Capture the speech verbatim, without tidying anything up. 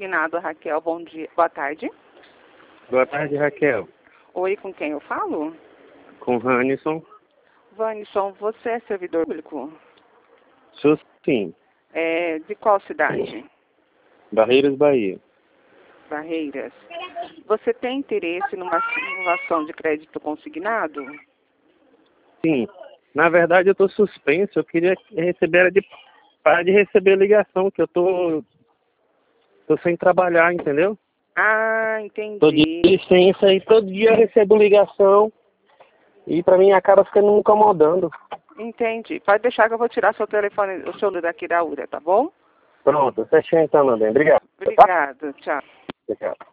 consignado, Raquel. Bom dia. Boa tarde. Boa tarde, Raquel. Oi, com quem eu falo? Com Ranison. Vanison, você é servidor público? Sou sim. É, de qual cidade? Barreiras, Bahia. Barreiras. Você tem interesse numa simulação de crédito consignado? Sim. Na verdade, eu estou suspenso. Eu queria receber era de parar de receber ligação, que eu tô, tô sem trabalhar, entendeu? Ah, Tô de entendi. licença e todo dia eu recebo ligação e pra mim acaba ficando me incomodando. Entendi. Pode deixar que eu vou tirar seu telefone, o seu número daqui da U R A, tá bom? Pronto, certinho então, meu bem. Obrigado. Tá? Obrigado. Tchau. Tchau.